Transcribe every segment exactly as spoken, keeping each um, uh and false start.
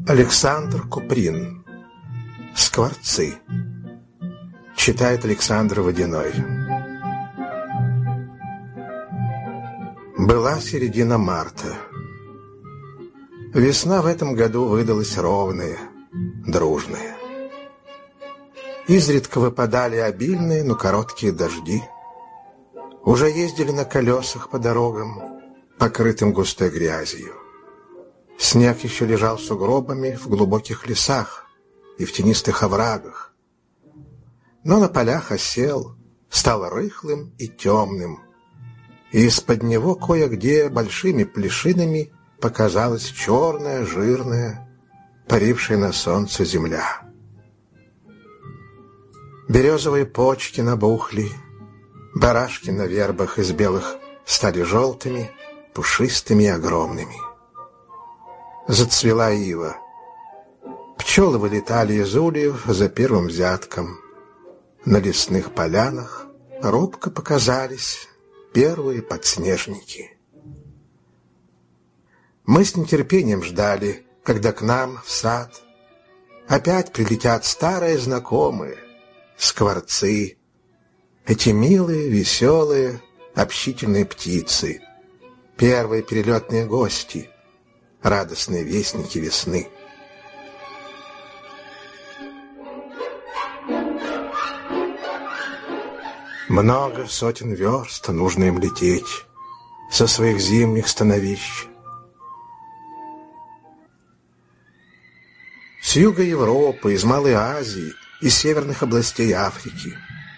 Александр Куприн. Скворцы. Читает Александр Водяной. Была середина марта. Весна в этом году выдалась ровная, дружная. Изредка выпадали обильные, но короткие дожди. Уже ездили на колесах по дорогам, покрытым густой грязью. Снег еще лежал сугробами в глубоких лесах и в тенистых оврагах. Но на полях осел, стал рыхлым и темным, и из-под него кое-где большими плешинами показалась черная, жирная, парившая на солнце земля. Березовые почки набухли, барашки на вербах из белых стали желтыми, пушистыми и огромными. Зацвела ива. Пчелы вылетали из ульев за первым взятком. На лесных полянах робко показались первые подснежники. Мы с нетерпением ждали, когда к нам в сад опять прилетят старые знакомые скворцы, эти милые, веселые, общительные птицы, первые перелетные гости, радостные вестники весны. Много сотен верст нужно им лететь со своих зимних становищ. С юга Европы, из Малой Азии, из северных областей Африки.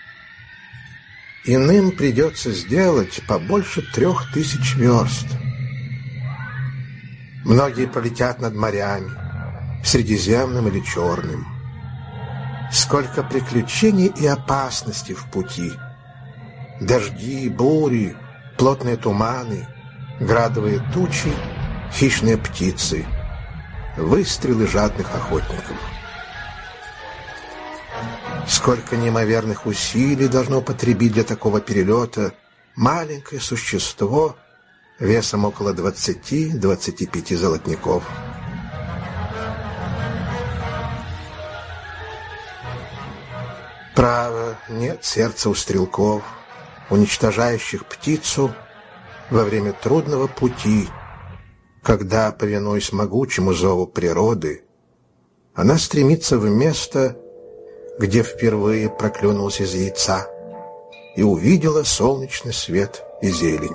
Иным придется сделать побольше трех тысяч верст. Многие пролетят над морями, Средиземным или Черным. Сколько приключений и опасностей в пути. Дожди, бури, плотные туманы, градовые тучи, хищные птицы, выстрелы жадных охотников. Сколько неимоверных усилий должно потребить для такого перелета маленькое существо весом около двадцати-двадцати пяти золотников. Право, нет сердца у стрелков, уничтожающих птицу во время трудного пути, когда, повинуясь могучему зову природы, она стремится в место, где впервые проклюнулась из яйца и увидела солнечный свет и зелень.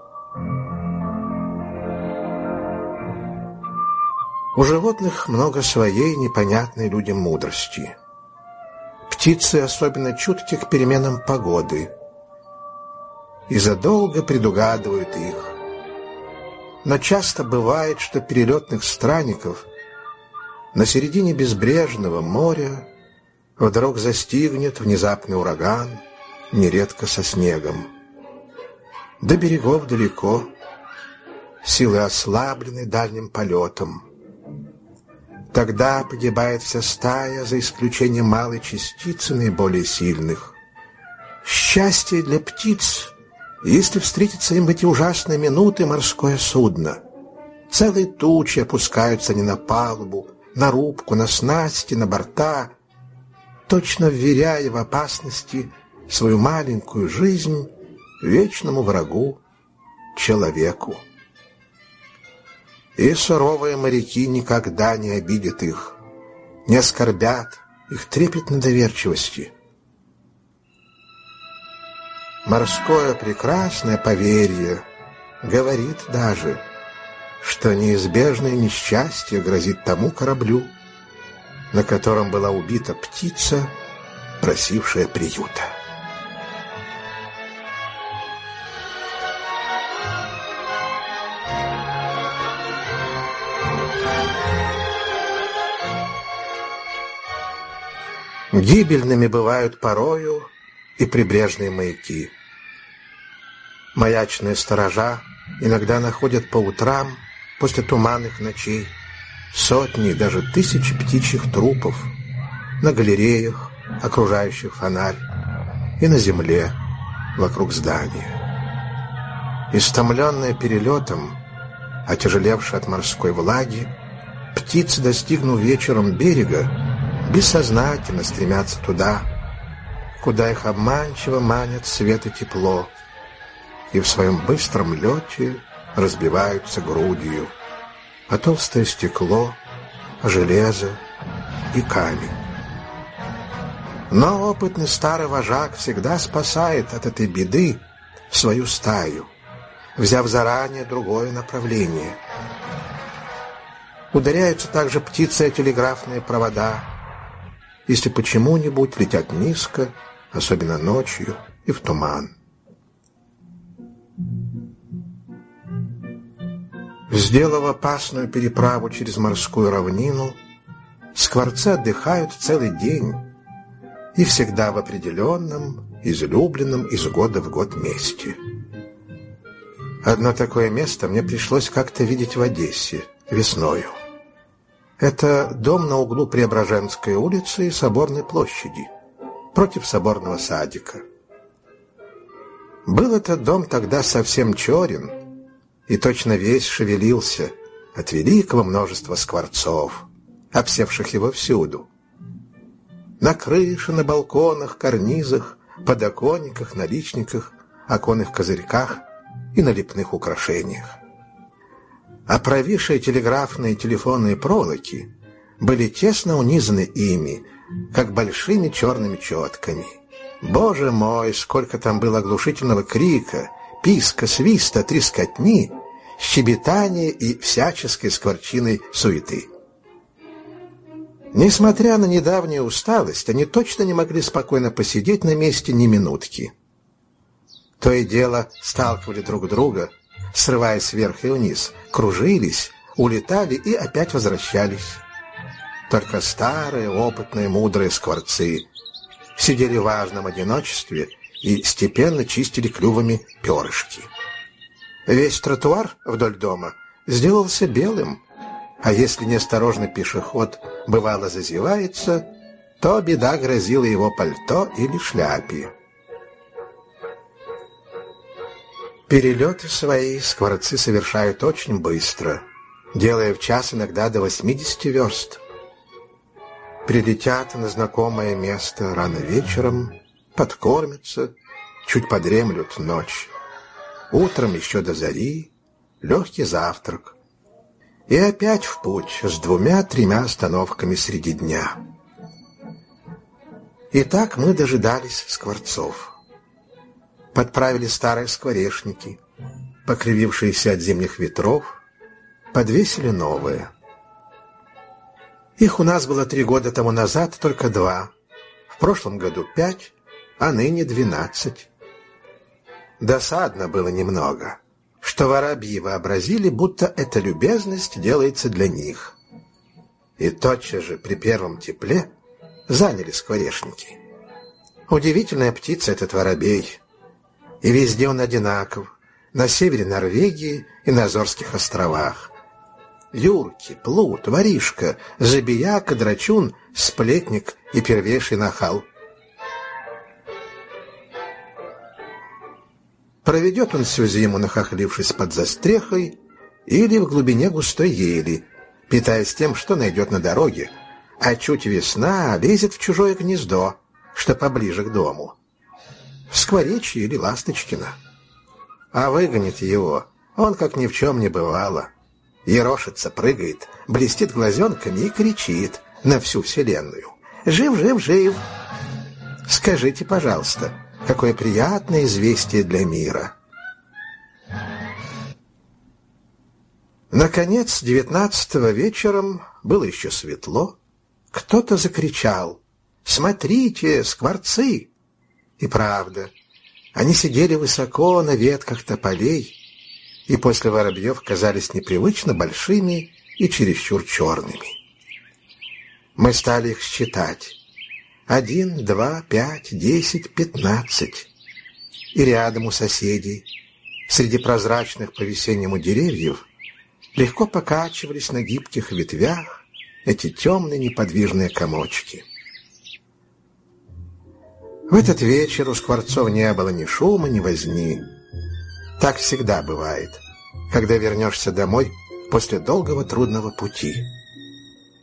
У животных много своей непонятной людям мудрости. Птицы особенно чутки к переменам погоды и задолго предугадывают их. Но часто бывает, что перелетных странников на середине безбрежного моря вдруг застигнет внезапный ураган, нередко со снегом. До берегов далеко, силы ослаблены дальним полетом. Тогда погибает вся стая, за исключением малой частицы наиболее сильных. Счастье для птиц, если встретится им в эти ужасные минуты морское судно. Целые тучи опускаются не на палубу, на рубку, на снасти, на борта, точно вверяя в опасности свою маленькую жизнь вечному врагу, человеку. И суровые моряки никогда не обидят их, не оскорбят их трепетной доверчивости. Морское прекрасное поверье говорит даже, что неизбежное несчастье грозит тому кораблю, на котором была убита птица, просившая приюта. Гибельными бывают порою и прибрежные маяки. Маячные сторожа иногда находят по утрам, после туманных ночей, сотни, даже тысячи птичьих трупов на галереях, окружающих фонарь, и на земле вокруг здания. Истомленные перелетом, отяжелевшие от морской влаги, Птицы, достигнув вечером берега, бессознательно стремятся туда, куда их обманчиво манят свет и тепло, и в своем быстром лете разбиваются грудью о толстое стекло, железо и камень. Но опытный старый вожак всегда спасает от этой беды свою стаю, взяв заранее другое направление. Ударяются также птицы о телеграфные провода, если почему-нибудь летят низко, особенно ночью и в туман. Сделав опасную переправу через морскую равнину, скворцы отдыхают целый день и всегда в определенном, излюбленном из года в год месте. Одно такое место мне пришлось как-то видеть в Одессе весною. Это дом на углу Преображенской улицы и Соборной площади, против Соборного садика. Был этот дом тогда совсем черен, и точно весь шевелился от великого множества скворцов, обсевших его всюду. На крыше, на балконах, карнизах, подоконниках, наличниках, оконных козырьках и на лепных украшениях. А провисшие телеграфные и телефонные проволоки были тесно унизаны ими, как большими черными четками. Боже мой, сколько там было оглушительного крика, писка, свиста, трескотни, щебетания и всяческой скворчиной суеты. Несмотря на недавнюю усталость, они точно не могли спокойно посидеть на месте ни минутки. То и дело сталкивали друг друга, срываясь вверх и вниз, кружились, улетали и опять возвращались. Только старые, опытные, мудрые скворцы сидели в важном одиночестве и степенно чистили клювами перышки. Весь тротуар вдоль дома сделался белым, а если неосторожный пешеход бывало зазевается, то беда грозила его пальто или шляпе. Перелеты свои скворцы совершают очень быстро, делая в час иногда до восьмидесяти верст. Прилетят на знакомое место рано вечером, подкормятся, чуть подремлют ночь. Утром еще до зари легкий завтрак. И опять в путь с двумя-тремя остановками среди дня. И так мы дожидались скворцов. Подправили старые скворечники, покривившиеся от зимних ветров, подвесили новые. Их у нас было три года тому назад только два, в прошлом году пять, а ныне двенадцать. Досадно было немного, что воробьи вообразили, будто эта любезность делается для них. И тотчас же при первом тепле заняли скворечники. Удивительная птица этот воробей. И везде он одинаков, на севере Норвегии и на Азорских островах. Юрки, плут, воришка, забияка, драчун, сплетник и первейший нахал. Проведет он всю зиму, нахохлившись под застрехой или в глубине густой ели, питаясь тем, что найдет на дороге, а чуть весна лезет в чужое гнездо, что поближе к дому. В скворечье или ласточкино. А выгонит его, он как ни в чем не бывало. Ерошится, прыгает, блестит глазенками и кричит на всю вселенную: «Жив, жив, жив!» Скажите, пожалуйста, какое приятное известие для мира. Наконец, девятнадцатого вечером было еще светло. Кто-то закричал: «Смотрите, скворцы!» И правда, они сидели высоко на ветках тополей, и после воробьев казались непривычно большими и чересчур черными. Мы стали их считать. Один, два, пять, десять, пятнадцать. И рядом у соседей, среди прозрачных по весеннему деревьев, легко покачивались на гибких ветвях эти темные неподвижные комочки. В этот вечер у скворцов не было ни шума, ни возни. Так всегда бывает, когда вернешься домой после долгого трудного пути.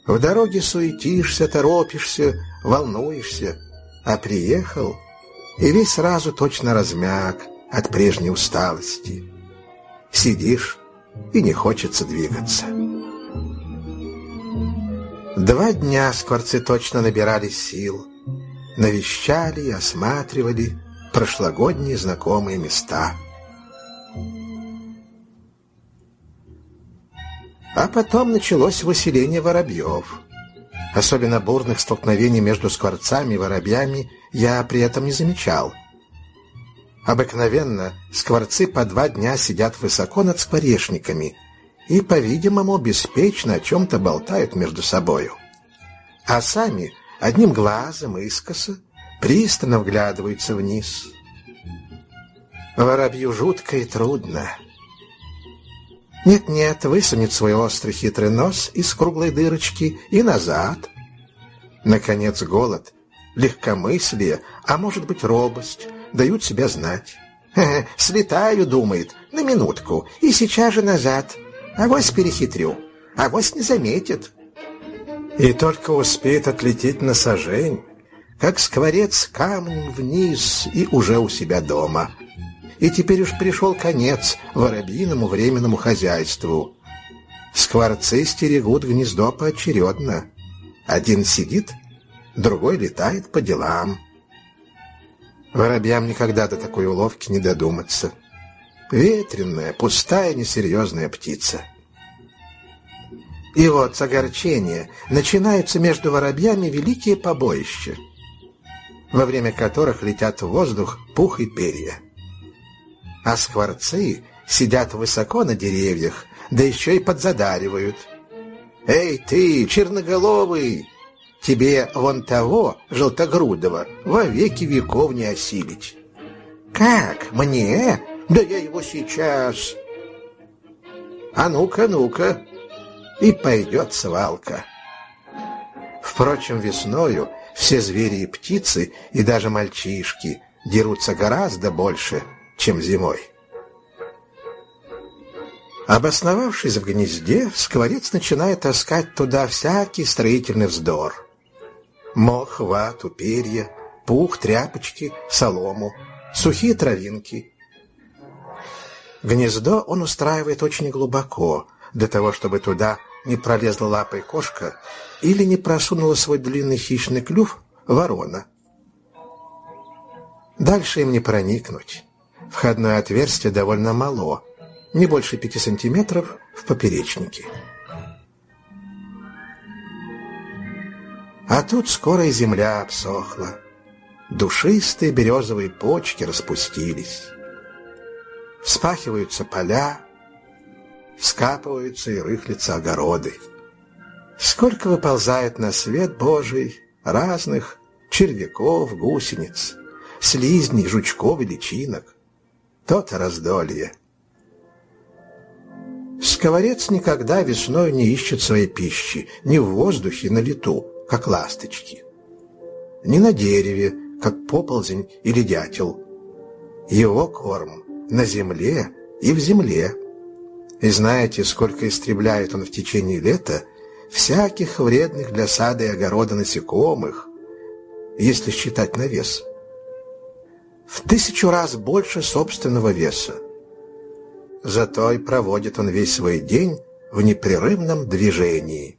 В дороге суетишься, торопишься, волнуешься, а приехал и весь сразу точно размяк от прежней усталости. Сидишь, и не хочется двигаться. Два дня скворцы точно набирались сил, навещали и осматривали прошлогодние знакомые места. А потом началось выселение воробьев. Особенно бурных столкновений между скворцами и воробьями я при этом не замечал. Обыкновенно скворцы по два дня сидят высоко над скворечниками и, по-видимому, беспечно о чем-то болтают между собою. А сами одним глазом искоса пристально вглядываются вниз. Воробью жутко и трудно. Нет-нет, высунет свой острый хитрый нос из круглой дырочки и назад. Наконец голод, легкомыслие, а может быть робость, дают себя знать. Хе-хе, слетаю, думает, на минутку, и сейчас же назад. Авось перехитрю, авось не заметит. И только успеет отлететь на сажень, как скворец камнем вниз и уже у себя дома. И теперь уж пришел конец воробьиному временному хозяйству. Скворцы стерегут гнездо поочередно. Один сидит, другой летает по делам. Воробьям никогда до такой уловки не додуматься. Ветреная, пустая, несерьезная птица. И вот с огорчения начинаются между воробьями великие побоища, во время которых летят в воздух пух и перья. А скворцы сидят высоко на деревьях, да еще и подзадаривают. «Эй ты, черноголовый, тебе вон того, желтогрудого, во веки веков не осилить». «Как, мне? Да я его сейчас...» «А ну-ка, ну-ка!» И пойдет свалка. Впрочем, весною все звери и птицы, и даже мальчишки дерутся гораздо больше, чем зимой. Обосновавшись в гнезде, скворец начинает таскать туда всякий строительный вздор. Мох, вату, перья, пух, тряпочки, солому, сухие травинки. Гнездо он устраивает очень глубоко, для того, чтобы туда не пролезла лапой кошка или не просунула свой длинный хищный клюв ворона. Дальше им не проникнуть. Входное отверстие довольно мало, не больше пяти сантиметров в поперечнике. А тут скоро и земля обсохла. Душистые березовые почки распустились. Вспахиваются поля, вскапываются и рыхлятся огороды. Сколько выползает на свет Божий разных червяков, гусениц, слизней, жучков и личинок. То-то раздолье. Скворец никогда весною не ищет своей пищи ни в воздухе, на лету, как ласточки, ни на дереве, как поползень или дятел. Его корм на земле и в земле. И знаете, сколько истребляет он в течение лета всяких вредных для сада и огорода насекомых, если считать на вес? В тысячу раз больше собственного веса. Зато и проводит он весь свой день в непрерывном движении.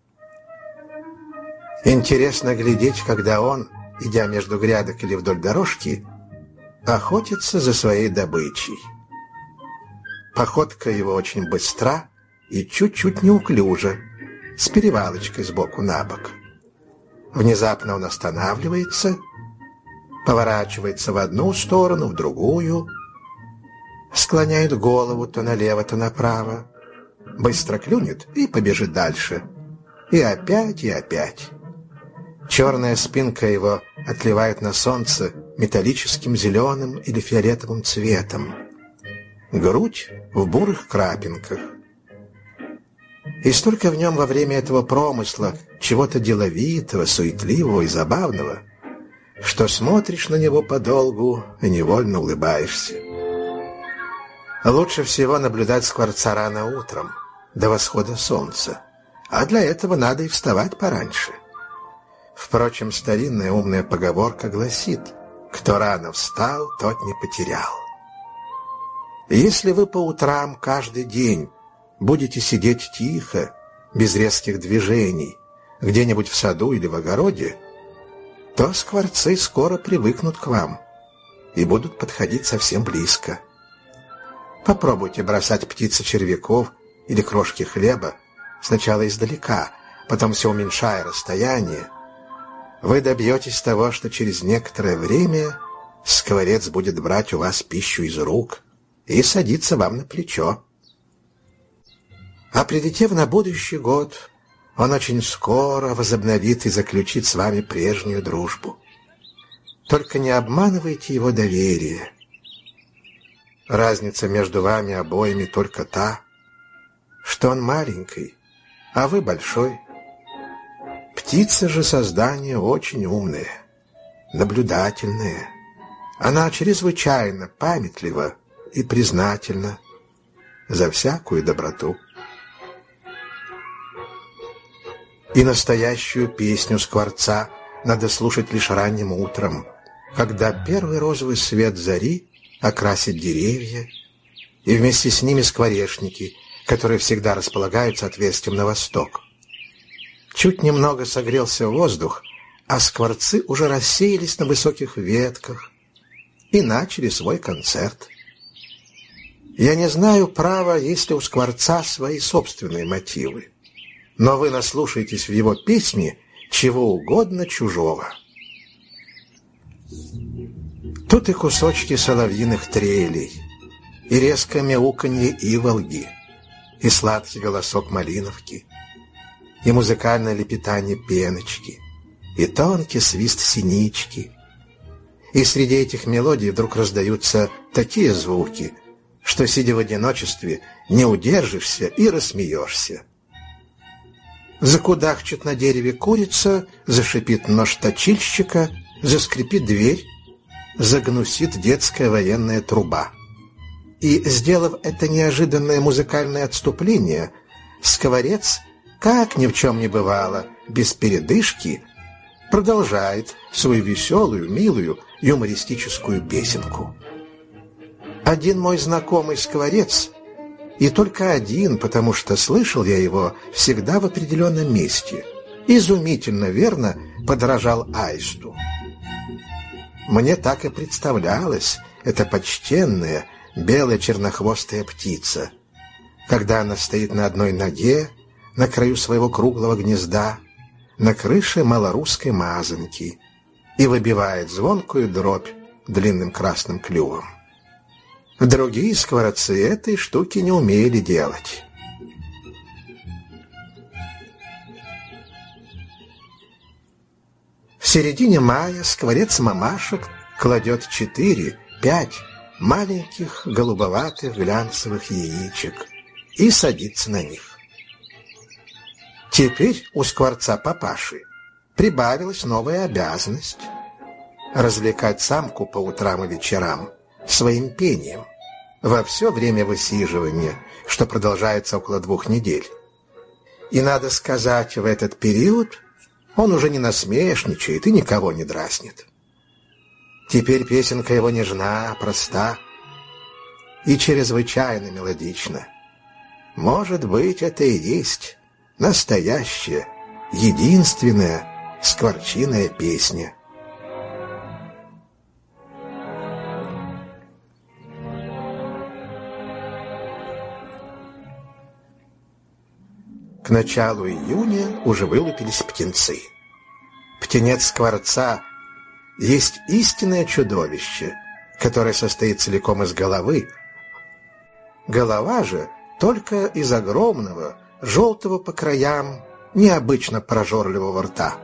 Интересно глядеть, когда он, идя между грядок или вдоль дорожки, охотится за своей добычей. Походка его очень быстра и чуть-чуть неуклюжа, с перевалочкой сбоку на бок. Внезапно он останавливается, поворачивается в одну сторону, в другую, склоняет голову то налево, то направо, быстро клюнет и побежит дальше. И опять, и опять. Черная спинка его отливает на солнце металлическим зеленым или фиолетовым цветом. Грудь в бурых крапинках. И столько в нем во время этого промысла чего-то деловитого, суетливого и забавного, что смотришь на него подолгу и невольно улыбаешься. Лучше всего наблюдать скворца рано утром, до восхода солнца, а для этого надо и вставать пораньше. Впрочем, старинная умная поговорка гласит: кто рано встал, тот не потерял. Если вы по утрам каждый день будете сидеть тихо, без резких движений, где-нибудь в саду или в огороде, то скворцы скоро привыкнут к вам и будут подходить совсем близко. Попробуйте бросать птице червяков или крошки хлеба сначала издалека, потом все уменьшая расстояние. Вы добьетесь того, что через некоторое время скворец будет брать у вас пищу из рук и садиться вам на плечо. А прилетев на будущий год, он очень скоро возобновит и заключит с вами прежнюю дружбу. Только не обманывайте его доверие. Разница между вами обоими только та, что он маленький, а вы большой. Птица же создание очень умное, наблюдательное. Она чрезвычайно памятлива и признательна за всякую доброту. И настоящую песню скворца надо слушать лишь ранним утром, когда первый розовый свет зари окрасит деревья, и вместе с ними скворечники, которые всегда располагаются отверстием на восток. Чуть немного согрелся воздух, а скворцы уже рассеялись на высоких ветках и начали свой концерт. Я не знаю, право, есть ли у скворца свои собственные мотивы, но вы наслушаетесь в его песне чего угодно чужого. Тут и кусочки соловьиных трелей, и резкое мяуканье иволги, и сладкий голосок малиновки, и музыкальное лепетание пеночки, и тонкий свист синички. И среди этих мелодий вдруг раздаются такие звуки, что, сидя в одиночестве, не удержишься и рассмеешься. Закудахчет на дереве курица, зашипит нож точильщика, заскрипит дверь, загнусит детская военная труба. И, сделав это неожиданное музыкальное отступление, скворец, как ни в чем не бывало, без передышки, продолжает свою веселую, милую, юмористическую песенку. Один мой знакомый скворец, и только один, потому что слышал я его всегда в определенном месте, изумительно верно подражал аисту. Мне так и представлялась эта почтенная белая чернохвостая птица, когда она стоит на одной ноге на краю своего круглого гнезда, на крыше малорусской мазанки, и выбивает звонкую дробь длинным красным клювом. Другие скворцы этой штуки не умели делать. В середине мая скворец-мамашек кладет четыре-пять маленьких голубоватых глянцевых яичек и садится на них. Теперь у скворца-папаши прибавилась новая обязанность — развлекать самку по утрам и вечерам своим пением во все время высиживания, что продолжается около двух недель. И, надо сказать, в этот период он уже не насмешничает и никого не дразнит. Теперь песенка его нежна, проста и чрезвычайно мелодична. Может быть, это и есть настоящая, единственная скворчиная песня. К началу июня уже вылупились птенцы. Птенец скворца есть истинное чудовище, которое состоит целиком из головы. Голова же только из огромного, желтого по краям, необычно прожорливого рта.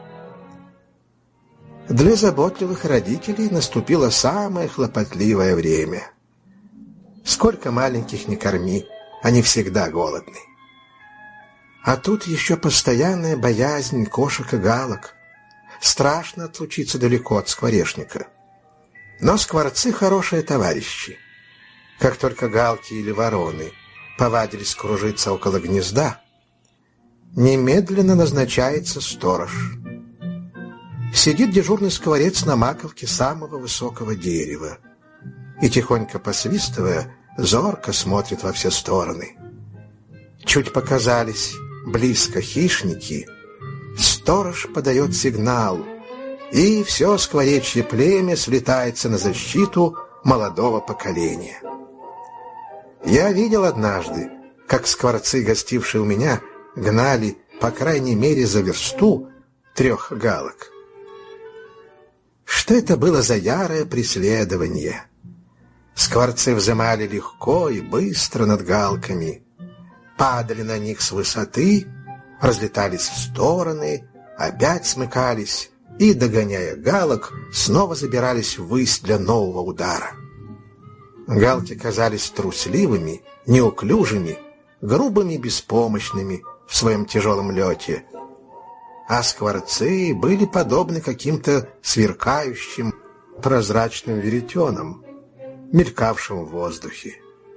Для заботливых родителей наступило самое хлопотливое время. Сколько маленьких не корми, они всегда голодны. А тут еще постоянная боязнь кошек и галок. Страшно отлучиться далеко от скворечника. Но скворцы хорошие товарищи. Как только галки или вороны повадились кружиться около гнезда, немедленно назначается сторож. Сидит дежурный скворец на маковке самого высокого дерева и, тихонько посвистывая, зорко смотрит во все стороны. Чуть показались близко хищники, сторож подает сигнал, и все скворечье племя слетается на защиту молодого поколения. Я видел однажды, как скворцы, гостившие у меня, гнали, по крайней мере, за версту трех галок. Что это было за ярое преследование? Скворцы взымали легко и быстро над галками, падали на них с высоты, разлетались в стороны, опять смыкались и, догоняя галок, снова забирались ввысь для нового удара. Галки казались трусливыми, неуклюжими, грубыми и беспомощными в своем тяжелом лете, а скворцы были подобны каким-то сверкающим прозрачным веретенам, мелькавшим в воздухе.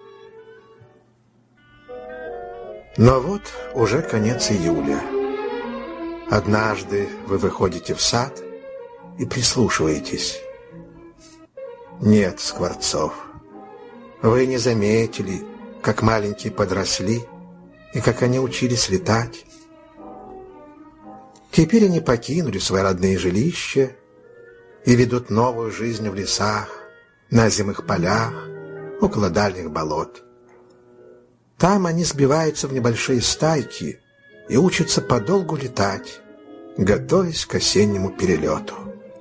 Но вот уже конец июля. Однажды вы выходите в сад и прислушиваетесь. Нет скворцов. Вы не заметили, как маленькие подросли и как они учились летать. Теперь они покинули свои родные жилища и ведут новую жизнь в лесах, на зимых полях, около дальних болот. Там они сбиваются в небольшие стайки и учатся подолгу летать, готовясь к осеннему перелету.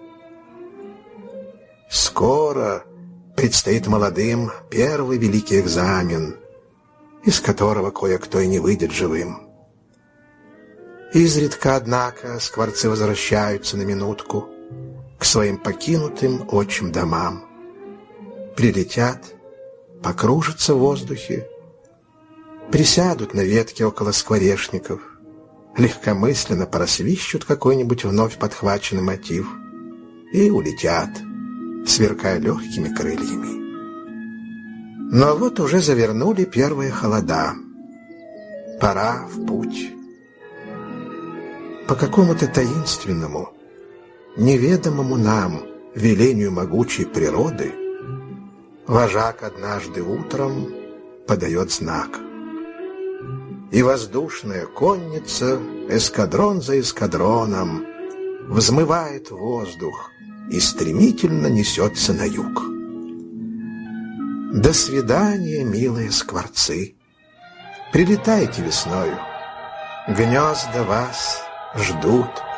Скоро предстоит молодым первый великий экзамен, из которого кое-кто и не выйдет живым. Изредка, однако, скворцы возвращаются на минутку к своим покинутым отчим домам. Прилетят, покружатся в воздухе, присядут на ветке около скворечников, легкомысленно просвищут какой-нибудь вновь подхваченный мотив и улетят, сверкая легкими крыльями. Но вот уже завернули первые холода. Пора в путь. По какому-то таинственному, неведомому нам велению могучей природы вожак однажды утром подает знак. И воздушная конница, эскадрон за эскадроном, взмывает воздух и стремительно несется на юг. До свидания, милые скворцы. Прилетайте весною. Гнезда вас ждут